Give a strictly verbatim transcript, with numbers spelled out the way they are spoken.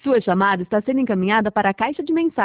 Sua chamada está sendo encaminhada para a caixa de mensagens.